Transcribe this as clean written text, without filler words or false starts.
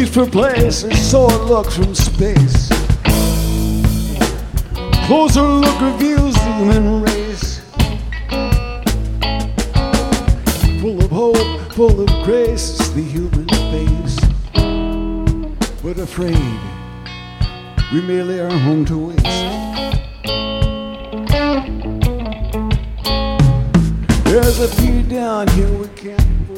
for place, and so it looks from space. Closer look reveals the human race, full of hope, full of grace, it's the human face. But afraid, we may lay our home to waste. There's a few down here we can't